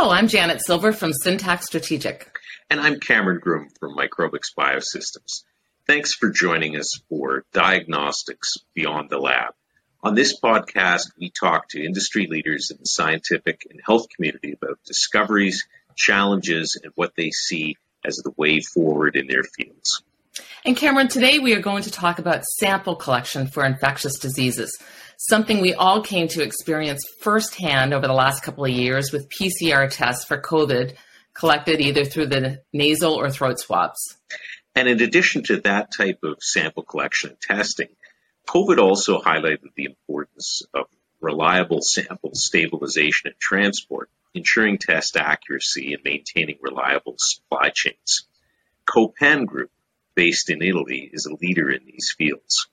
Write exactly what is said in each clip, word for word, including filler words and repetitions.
Hello, I'm Janet Silver from Syntax Strategic. And I'm Cameron Groom from Microbix Biosystems. Thanks for joining us for Diagnostics Beyond the Lab. On this podcast, we talk to industry leaders in the scientific and health community about discoveries, challenges, and what they see as the way forward in their fields. And Cameron, today we are going to talk about sample collection for infectious diseases, something we all came to experience firsthand over the last couple of years with P C R tests for COVID collected either through the nasal or throat swabs. And in addition to that type of sample collection and testing, COVID also highlighted the importance of reliable sample stabilization and transport, ensuring test accuracy and maintaining reliable supply chains. Copan Group, based in Italy, is a leader in these fields.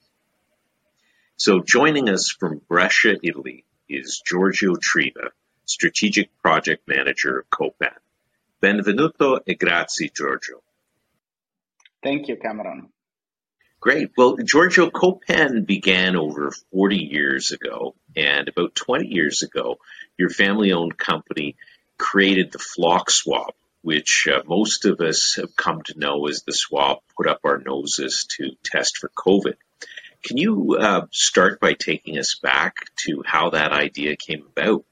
So joining us from Brescia, Italy, is Giorgio Triva, Strategic Project Manager of Copan. Benvenuto e grazie, Giorgio. Thank you, Cameron. Great. Well, Giorgio, Copan began over forty years ago, and about twenty years ago, your family-owned company created the Flock Swab, which uh, most of us have come to know as the swab put up our noses to test for COVID. Can you uh, start by taking us back to how that idea came about?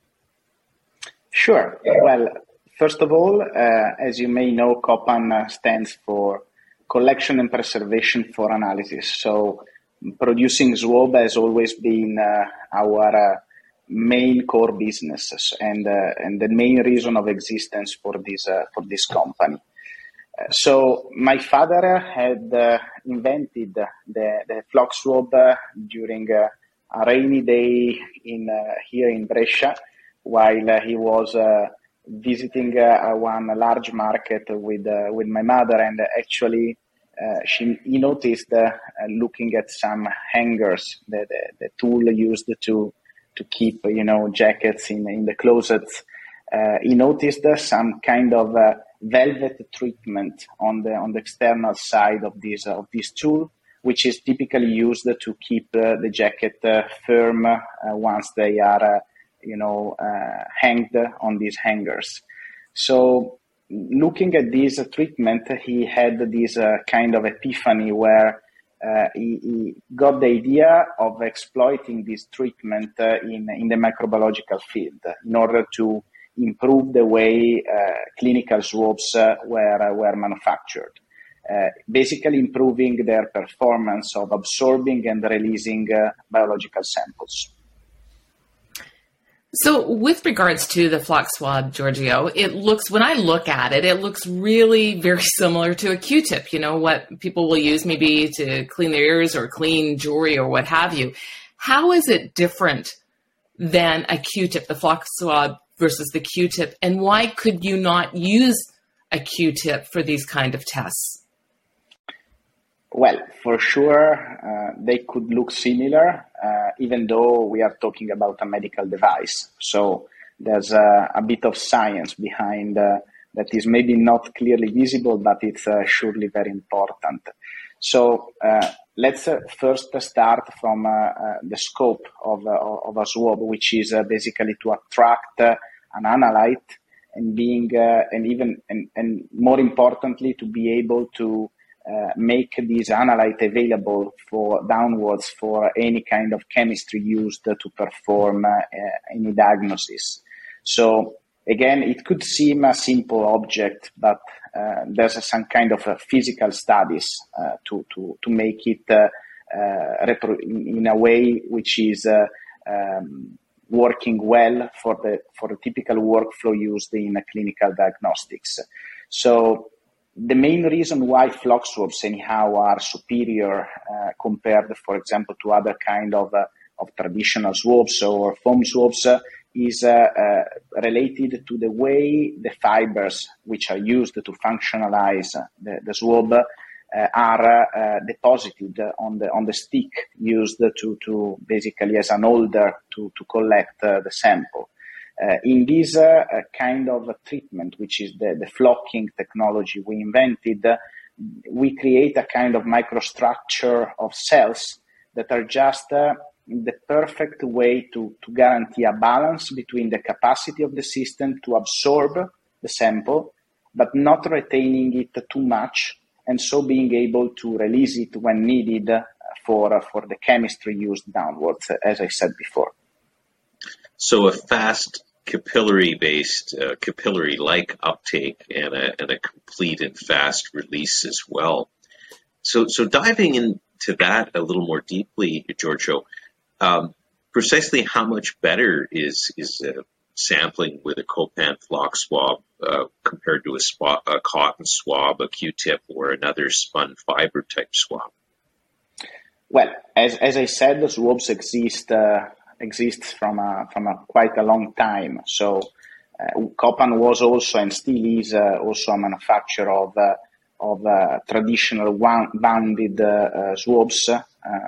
Sure. Well, first of all, uh, as you may know, Copan uh, stands for Collection and Preservation for Analysis. So producing swab has always been uh, our uh, main core business and uh, and the main reason of existence for this uh, for this company. Uh, so my father had uh, invented the the Flock Swab uh, during uh, a rainy day in uh, here in Brescia, while uh, he was uh, visiting uh, one large market with uh, with my mother, and actually uh, she he noticed uh, looking at some hangers, the, the the tool used to to keep you know jackets in in the closets. Uh, he noticed uh, some kind of uh, velvet treatment on the on the external side of this uh, of this tool, which is typically used to keep uh, the jacket uh, firm uh, once they are uh, you know uh, hanged on these hangers. So looking at this uh, treatment, he had this uh, kind of epiphany where uh, he, he got the idea of exploiting this treatment uh, in in the microbiological field in order to improve the way uh, clinical swabs uh, were uh, were manufactured, uh, basically improving their performance of absorbing and releasing uh, biological samples. So with regards to the Flock Swab, Giorgio, it looks, when I look at it, it looks really very similar to a Q-tip, you know, what people will use maybe to clean their ears or clean jewelry or what have you. How is it different than a Q-tip, the Flock Swab versus the Q-tip, and why could you not use a Q-tip for these kind of tests? Well, for sure, uh, they could look similar, uh, even though we are talking about a medical device. So there's uh, a bit of science behind uh, that is maybe not clearly visible, but it's uh, surely very important. So uh, let's uh, first start from uh, uh, the scope of, uh, of a swab, which is uh, basically to attract uh, an analyte and being uh, and even and, and more importantly to be able to uh, make this analyte available for downwards for any kind of chemistry used to perform uh, uh, any diagnosis. So again, it could seem a simple object, but uh, there's some kind of uh, physical studies uh, to to to make it uh, uh, repro- in a way which is uh, um, working well for the for the typical workflow used in uh, clinical diagnostics. So the main reason why Flock swabs anyhow are superior uh, compared, for example, to other kind of uh, of traditional swabs or foam swabs uh, is uh, uh, related to the way the fibers which are used to functionalize the, the swab uh, are uh, deposited on the on the stick used to to basically as an holder to to collect uh, the sample. Uh, in this uh, kind of treatment, which is the, the flocking technology we invented, uh, we create a kind of microstructure of cells that are just uh, the perfect way to, to guarantee a balance between the capacity of the system to absorb the sample, but not retaining it too much, and so being able to release it when needed for, for the chemistry used downwards, as I said before. So a fast capillary-based, uh, capillary-like uptake and a, and a complete and fast release as well. So, so diving into that a little more deeply, Giorgio, um, precisely how much better is is uh, sampling with a Copan flock swab uh, compared to a, swab, a cotton swab, a Q-tip, or another spun fiber type swab? Well, as as I said, the swabs exist uh, exists from a from a quite a long time. So, uh, Copan was also and still is uh, also a manufacturer of. Uh, of uh, traditional wounded uh, uh, swabs. Uh,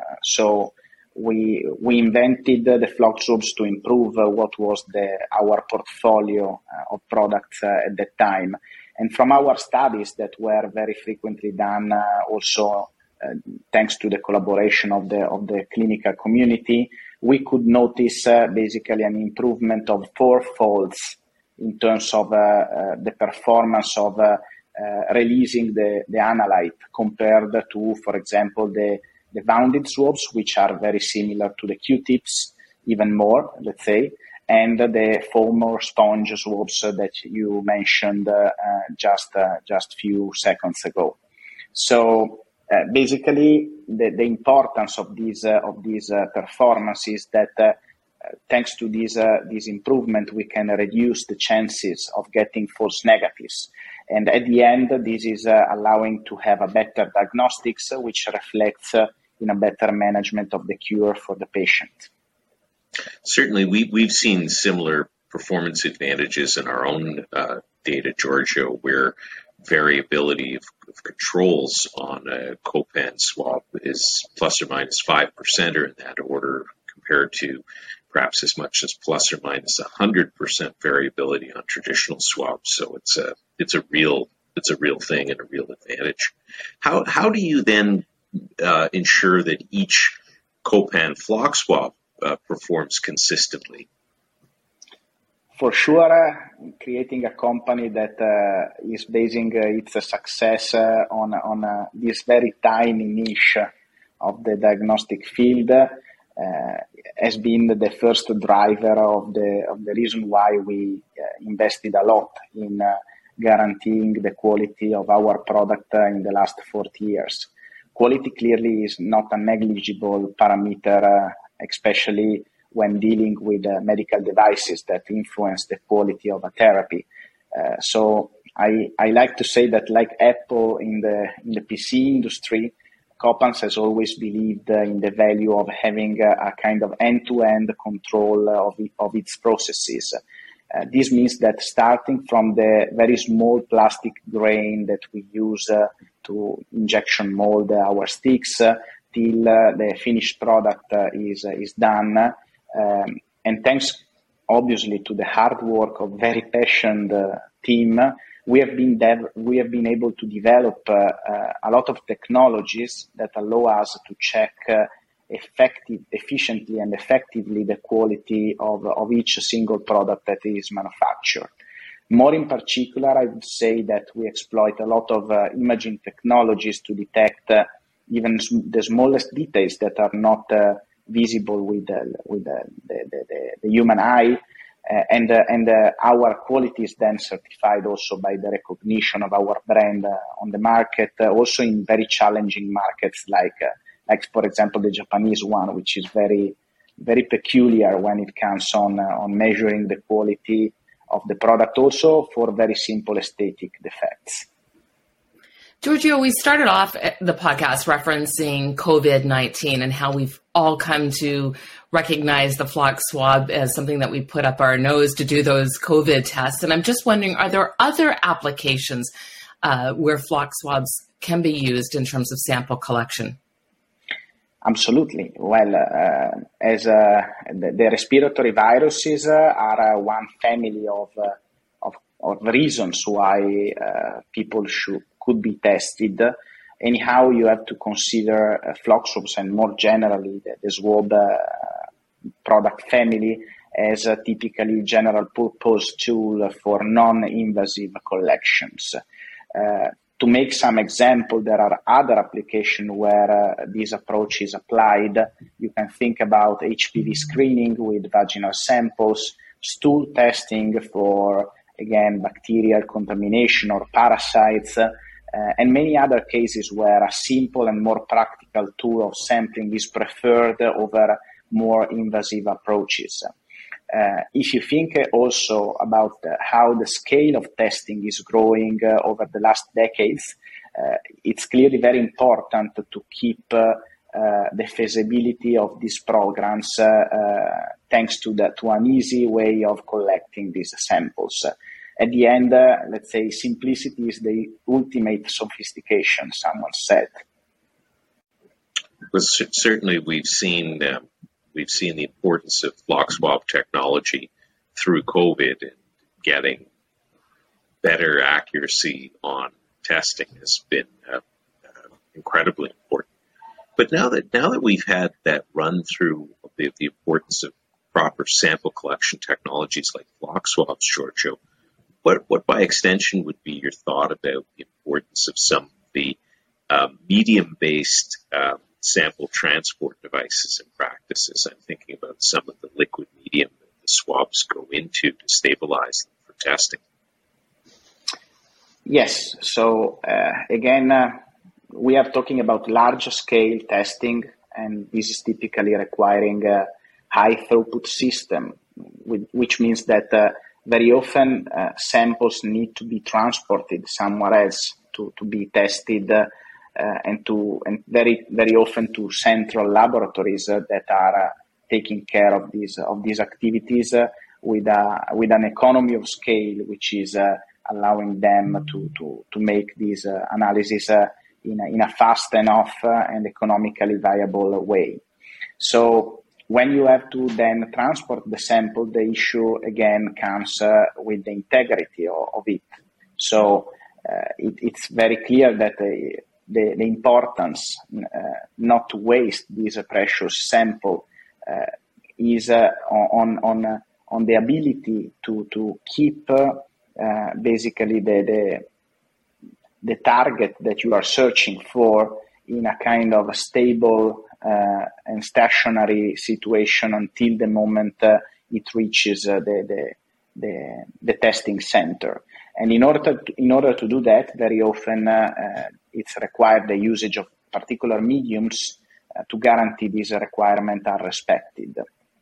so we we invented uh, the flock swabs to improve uh, what was the our portfolio uh, of products uh, at that time. And from our studies that were very frequently done uh, also uh, thanks to the collaboration of the of the clinical community, we could notice uh, basically an improvement of four folds in terms of uh, uh, the performance of uh, Uh, releasing the, the analyte compared to, for example, the, the bounded swabs, which are very similar to the Q-tips, even more, let's say, and the foam or sponge swabs that you mentioned uh, uh, just uh, just few seconds ago. So uh, basically, the, the importance of these uh, of these uh, performances that uh, thanks to this uh, this improvement, we can reduce the chances of getting false negatives. And at the end, this is uh, allowing to have a better diagnostics, uh, which reflects uh, in a better management of the cure for the patient. Certainly, we, we've seen similar performance advantages in our own uh, data, Giorgio, where variability of, of controls on a Copan swab is plus or minus five percent or in that order, compared to perhaps as much as plus or minus one hundred percent variability on traditional swabs. So it's a it's a real it's a real thing and a real advantage. How how do you then uh, ensure that each Copan flock swab uh, performs consistently? For sure, uh, creating a company that uh, is basing uh, its success uh, on on uh, this very tiny niche of the diagnostic field uh, has been the first driver of the of the reason why we uh, invested a lot in uh, guaranteeing the quality of our product uh, in the last forty years. Quality clearly is not a negligible parameter, uh, especially when dealing with uh, medical devices that influence the quality of a therapy. Uh, so I, I like to say that, like Apple in the in the P C industry, Copan has always believed uh, in the value of having a, a kind of end-to-end control of, it, of its processes. Uh, this means that starting from the very small plastic grain that we use uh, to injection mold our sticks uh, till uh, the finished product uh, is, uh, is done. Um, and thanks, obviously, to the hard work of very passionate uh, team, we have been dev- we have been able to develop uh, uh, a lot of technologies that allow us to check uh, effective, efficiently and effectively the quality of, of each single product that is manufactured. More in particular, I would say that we exploit a lot of uh, imaging technologies to detect uh, even sm- the smallest details that are not uh, visible with uh, with uh, the, the, the, the human eye, uh, and uh, and uh, our quality is then certified also by the recognition of our brand uh, on the market, uh, also in very challenging markets like uh, like for example the Japanese one, which is very very peculiar when it comes on uh, on measuring the quality of the product, also for very simple aesthetic defects. Giorgio, we started off the podcast referencing COVID nineteen and how we've all come to recognize the flock swab as something that we put up our nose to do those COVID tests. And I'm just wondering, are there other applications uh, where flock swabs can be used in terms of sample collection? Absolutely. Well, uh, as uh, the, the respiratory viruses uh, are uh, one family of, uh, of of reasons why uh, people should could be tested. Anyhow, you have to consider uh, flock swabs and more generally the, the swab uh, product family as a typically general purpose tool for non-invasive collections. Uh, to make some example, there are other applications where uh, this approach is applied. You can think about H P V screening with vaginal samples, stool testing for, again, bacterial contamination or parasites, uh, and many other cases where a simple and more practical tool of sampling is preferred over more invasive approaches. Uh, if you think also about uh, how the scale of testing is growing uh, over the last decades, uh, it's clearly very important to keep uh, uh, the feasibility of these programs uh, uh, thanks to, the, to an easy way of collecting these samples. At the end, uh, let's say simplicity is the ultimate sophistication, someone said. Well, c- certainly we've seen um, we've seen the importance of flock swab technology through COVID, and getting better accuracy on testing has been uh, uh, incredibly important. But now that now that we've had that run through of the, the importance of proper sample collection technologies like flock swabs, Giorgio, What, what by extension would be your thought about the importance of some of the uh, medium-based uh, sample transport devices and practices? I'm thinking about some of the liquid medium that the swabs go into to stabilize them for testing. Yes. So uh, again, uh, we are talking about large-scale testing, and this is typically requiring a high-throughput system, which means that uh, very often uh, samples need to be transported somewhere else to, to be tested, uh, uh, and to and very very often to central laboratories uh, that are uh, taking care of these of these activities uh, with a with an economy of scale, which is uh, allowing them to to to make these uh, analysis uh, in a, in a fast enough uh, and economically viable way. So when you have to then transport the sample, the issue again comes uh, with the integrity of, of it. So uh, it, it's very clear that the, the, the importance uh, not to waste this uh, precious sample uh, is uh, on on uh, on the ability to to keep uh, uh, basically the, the the target that you are searching for in a kind of a stable Uh, and stationary situation until the moment uh, it reaches uh, the, the the the testing center. And in order to, in order to do that, very often uh, uh, it's required the usage of particular mediums uh, to guarantee these requirements are respected.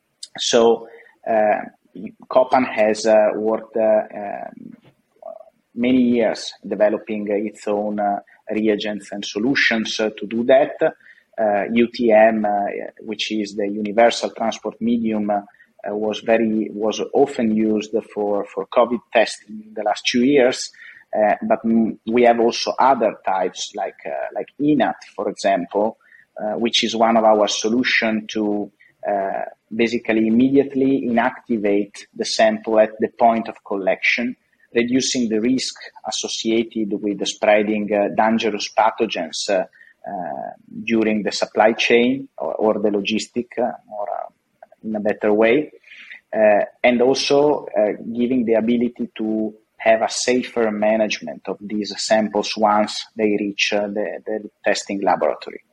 So uh, Copan has uh, worked uh, um, many years developing uh, its own uh, reagents and solutions uh, to do that. Uh, U T M, uh, which is the universal transport medium, uh, uh, was very was often used for, for COVID testing in the last two years. Uh, but m- we have also other types like uh, like I N A T, for example, uh, which is one of our solution to uh, basically immediately inactivate the sample at the point of collection, reducing the risk associated with the spreading uh, dangerous pathogens Uh, Uh, during the supply chain or, or the logistic, uh, or uh, in a better way, uh, and also uh, giving the ability to have a safer management of these samples once they reach uh, the, the testing laboratory.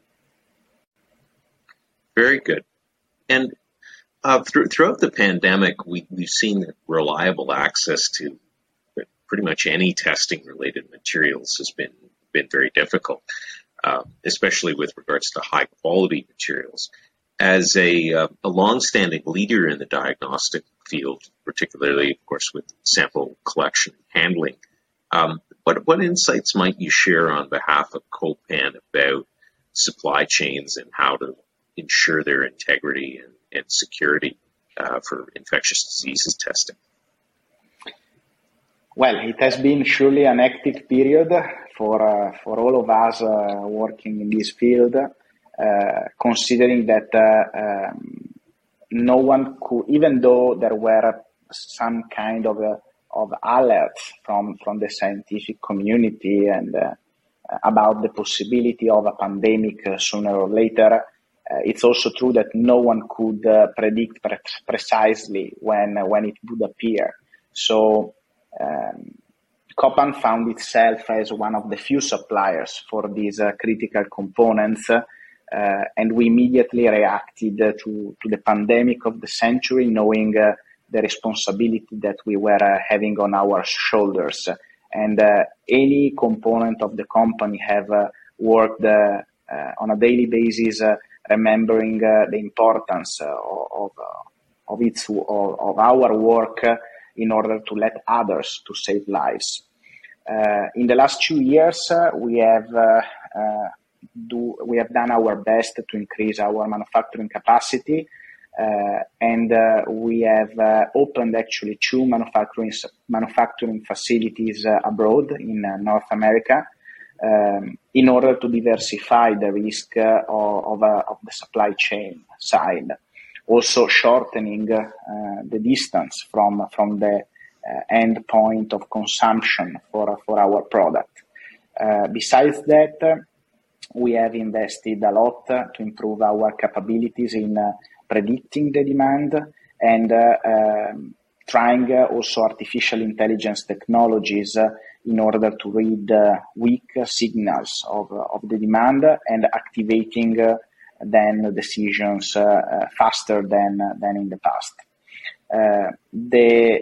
Very good. And uh, through, throughout the pandemic, we, we've seen that reliable access to pretty much any testing-related materials has been been very difficult. Uh, especially with regards to high-quality materials. As a, uh, a long-standing leader in the diagnostic field, particularly, of course, with sample collection and handling, um, what, what insights might you share on behalf of Copan about supply chains and how to ensure their integrity and, and security uh, for infectious diseases testing? Well, it has been surely an active period for uh, for all of us uh, working in this field, uh, considering that uh, um, no one could, even though there were some kind of uh, of alerts from, from the scientific community and uh, about the possibility of a pandemic uh, sooner or later, uh, it's also true that no one could uh, predict pre- precisely when uh, when it would appear. So um, Copan found itself as one of the few suppliers for these uh, critical components, uh, and we immediately reacted uh, to, to the pandemic of the century, knowing uh, the responsibility that we were uh, having on our shoulders. And uh, any component of the company have uh, worked uh, uh, on a daily basis, uh, remembering uh, the importance uh, of uh, of its of, of our work uh, in order to let others to save lives. Uh, in the last two years, uh, we have uh, uh, do we have done our best to increase our manufacturing capacity. Uh, and uh, we have uh, opened actually two manufacturing manufacturing facilities uh, abroad in uh, North America um, in order to diversify the risk uh, of, of, uh, of the supply chain side. Also shortening uh, the distance from from the uh, end point of consumption for for our product. Uh, besides that, uh, we have invested a lot uh, to improve our capabilities in uh, predicting the demand and uh, um, trying uh, also artificial intelligence technologies uh, in order to read uh, weak signals of, uh, of the demand and activating uh, then decisions uh, uh, faster than, uh, than in the past. Uh, the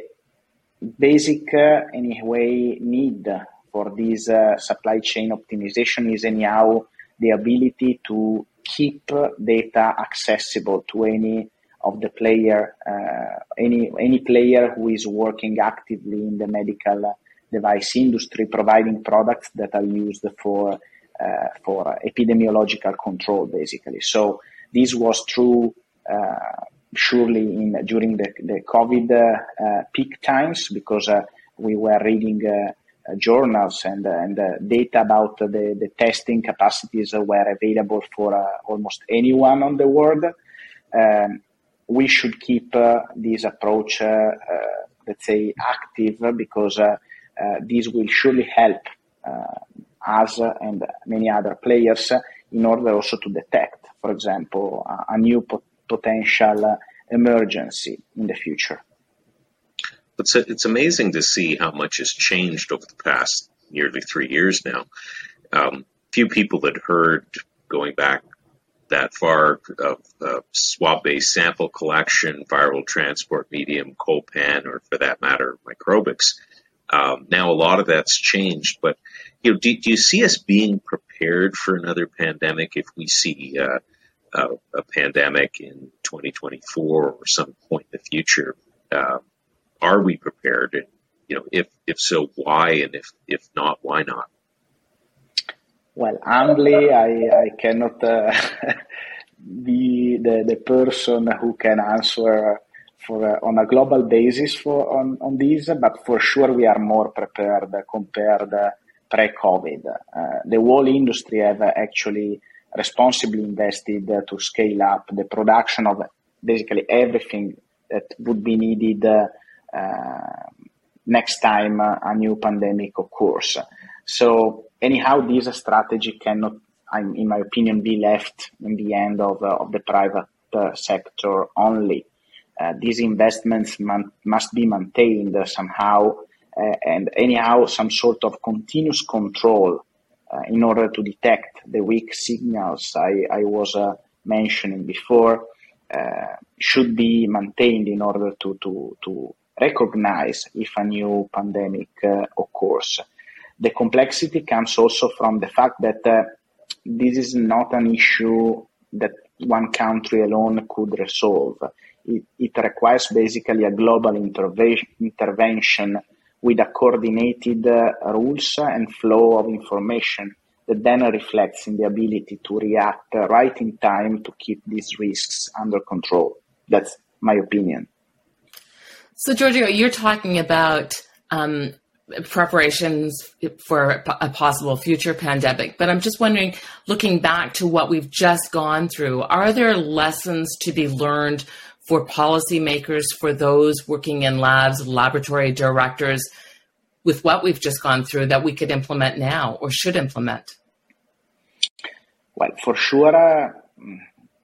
basic, uh, anyway, need for this uh, supply chain optimization is anyhow the ability to keep data accessible to any of the player, uh, any any player who is working actively in the medical device industry, providing products that are used for uh, for epidemiological control, basically. So this was true uh, surely in during the the COVID uh, uh, peak times, because uh, we were reading Uh, Uh, journals and uh, and uh, data about uh, the the testing capacities uh, were available for uh, almost anyone on the world. Um, we should keep uh, this approach, uh, uh, let's say, active, because uh, uh, this will surely help uh, us and many other players in order also to detect, for example, a, a new pot- potential uh, emergency in the future. It's, it's amazing to see how much has changed over the past nearly three years now. Um, few people had heard, going back that far, of uh, swab-based sample collection, viral transport medium, Copan, or for that matter, Microbix. Um, now a lot of that's changed, but you know, do, do you see us being prepared for another pandemic if we see uh, uh, a pandemic in twenty twenty-four or some point in the future? Uh, Are we prepared? And, you know, if, if so, why? And if, if not, why not? Well, humbly, I, I cannot uh, be the, the person who can answer for uh, on a global basis for on, on this, but for sure we are more prepared compared uh, pre-COVID. Uh, the whole industry have actually responsibly invested uh, to scale up the production of basically everything that would be needed uh, Uh, next time uh, a new pandemic occurs. So anyhow, this strategy cannot, in my opinion, be left in the hand of, uh, of the private uh, sector only. Uh, these investments man- must be maintained uh, somehow, uh, and anyhow, some sort of continuous control uh, in order to detect the weak signals I, I was uh, mentioning before uh, should be maintained in order to to to recognize if a new pandemic uh, occurs. The complexity comes also from the fact that uh, this is not an issue that one country alone could resolve. It, it requires basically a global interve- intervention with a coordinated uh, rules and flow of information that then reflects in the ability to react uh, right in time to keep these risks under control. That's my opinion. So, Giorgio, you're talking about um, preparations for a possible future pandemic, but I'm just wondering, looking back to what we've just gone through, are there lessons to be learned for policymakers, for those working in labs, laboratory directors, with what we've just gone through that we could implement now or should implement? Well, for sure, uh,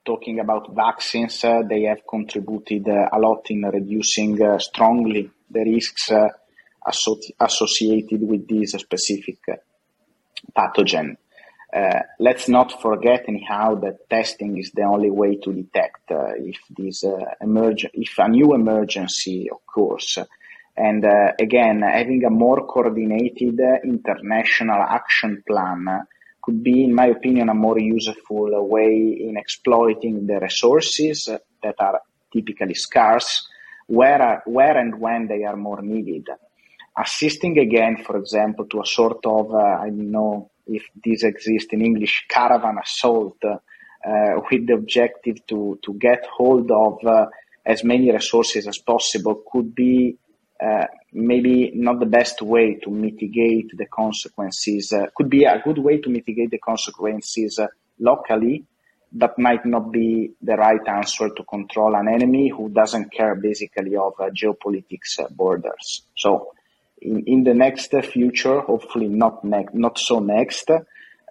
talking about vaccines, uh, they have contributed uh, a lot in reducing uh, strongly the risks uh, asso- associated with this specific uh, pathogen. Uh, let's not forget, anyhow, that testing is the only way to detect uh, if this uh, emerg- if a new emergency occurs. And uh, again, having a more coordinated uh, international action plan uh, could be, in my opinion, a more useful uh, way in exploiting the resources uh, that are typically scarce, where, are, where and when they are more needed. Assisting again, for example, to a sort of, uh, I don't know if this exists in English, caravan assault, uh, with the objective to, to get hold of uh, as many resources as possible could be uh, maybe not the best way to mitigate the consequences, uh, could be a good way to mitigate the consequences uh, locally, but might not be the right answer to control an enemy who doesn't care basically of uh, geopolitics uh, borders. So in, in the next uh, future, hopefully not next, not so next, uh,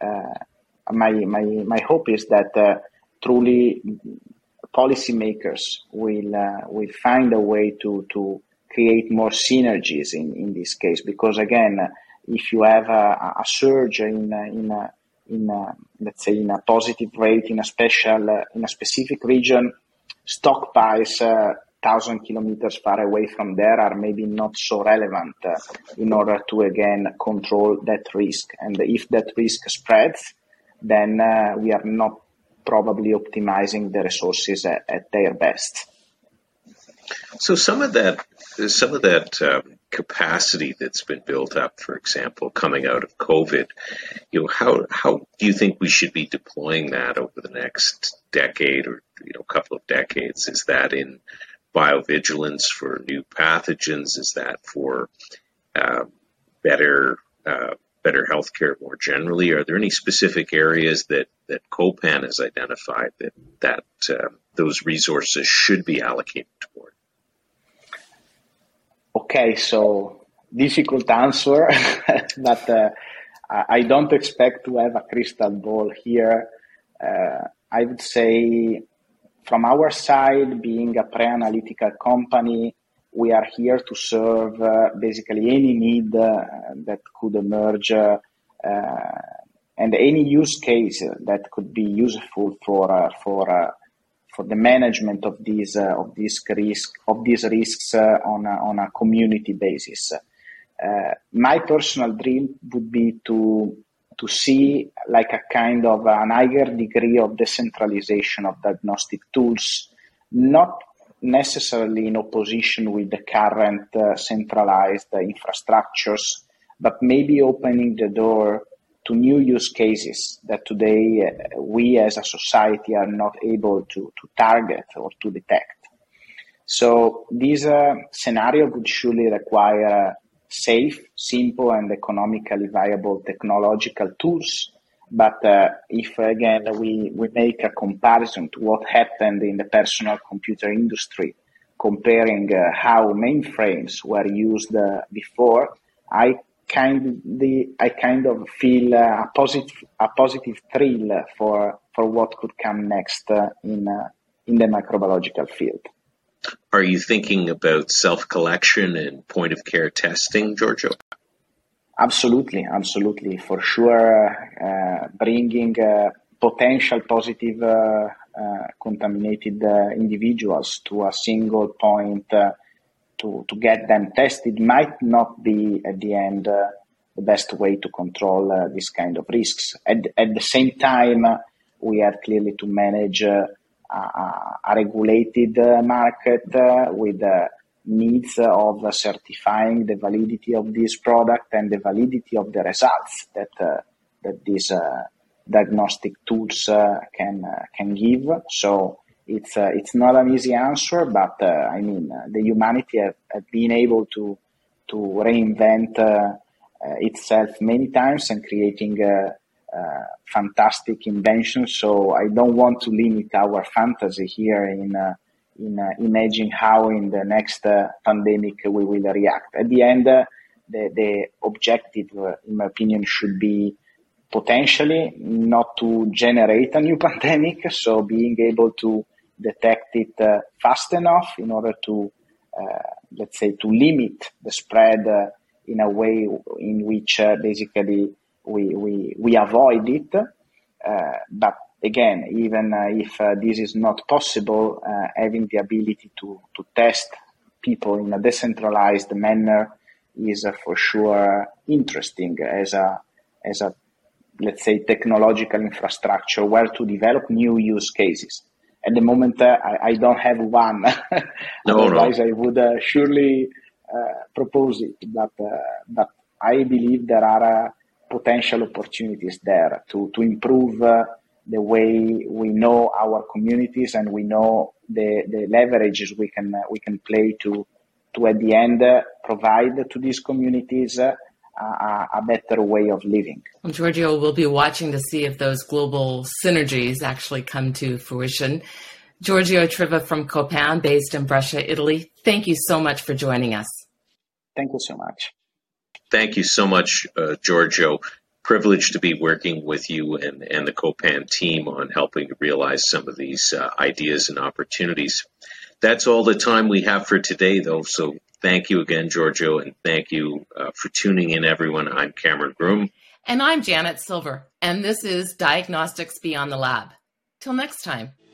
my, my, my hope is that uh, truly policymakers will, uh, will find a way to, to create more synergies in, in this case, because again, if you have a, a surge in, in, a, in a, let's say in a positive rate in a special, uh, in a specific region, stockpiles uh, thousand kilometers far away from there are maybe not so relevant uh, in order to again control that risk. And if that risk spreads, then uh, we are not probably optimizing the resources at, at their best. So some of that, some of that um, capacity that's been built up, for example, coming out of COVID, you know, how how do you think we should be deploying that over the next decade or you know, couple of decades? Is that in biovigilance for new pathogens? Is that for uh, better uh, better healthcare more generally? Are there any specific areas that that COPAN has identified that that uh, those resources should be allocated toward? Okay, so difficult answer, but uh, I don't expect to have a crystal ball here. Uh, I would say from our side, being a pre-analytical company, we are here to serve uh, basically any need uh, that could emerge uh, uh, and any use case that could be useful for uh, for uh, for the management of these uh, of these risk of these risks uh, on a, on a community basis. Uh, my personal dream would be to to see like a kind of an higher degree of decentralization of diagnostic tools, not necessarily in opposition with the current uh, centralized uh, infrastructures, but maybe opening the door to new use cases that today uh, we as a society are not able to, to target or to detect. So this uh, scenario would surely require safe, simple, and economically viable technological tools. But uh, if, again, we, we make a comparison to what happened in the personal computer industry, comparing uh, how mainframes were used uh, before, I kind the I kind of feel uh, a positive a positive thrill for for what could come next uh, in uh, in the microbiological field. Are you thinking about self-collection and point-of-care testing, Giorgio? Absolutely, absolutely, for sure. Uh, bringing uh, potential positive uh, uh, contaminated uh, individuals to a single point uh, to to get them tested might not be at the end uh, the best way to control uh, this kind of risks. At at the same time, uh, we have clearly to manage uh, a, a regulated uh, market uh, with uh, needs of uh, certifying the validity of this product and the validity of the results that uh, that these uh, diagnostic tools uh, can uh, can give. So it's uh, it's not an easy answer, but uh, I mean uh, the humanity have, have been able to to reinvent uh, uh, itself many times and creating uh, uh, fantastic inventions. So I don't want to limit our fantasy here in. Uh, in uh, imagining how in the next uh, pandemic we will react. At the end, uh, the, the objective, uh, in my opinion, should be potentially not to generate a new pandemic. So being able to detect it uh, fast enough in order to, uh, let's say, to limit the spread uh, in a way in which uh, basically we, we, we avoid it. Uh, but again, even uh, if uh, this is not possible, uh, having the ability to, to test people in a decentralized manner is uh, for sure interesting as a, as a, let's say, technological infrastructure where to develop new use cases. At the moment, uh, I, I don't have one. No, Otherwise, no. I would uh, surely uh, propose it. But, uh, but I believe there are uh, potential opportunities there to, to improve uh, the way we know our communities, and we know the, the leverages we can uh, we can play to to at the end uh, provide to these communities uh, a, a better way of living. Well, Giorgio, we'll be watching to see if those global synergies actually come to fruition. Giorgio Triva from Copan, based in Brescia, Italy, thank you so much for joining us. Thank you so much. Thank you so much, uh, Giorgio. Privileged to be working with you and, and the Copan team on helping to realize some of these uh, ideas and opportunities. That's all the time we have for today, though. So thank you again, Giorgio, and thank you uh, for tuning in, everyone. I'm Cameron Groom. And I'm Janet Silver, and this is Diagnostics Beyond the Lab. Till next time.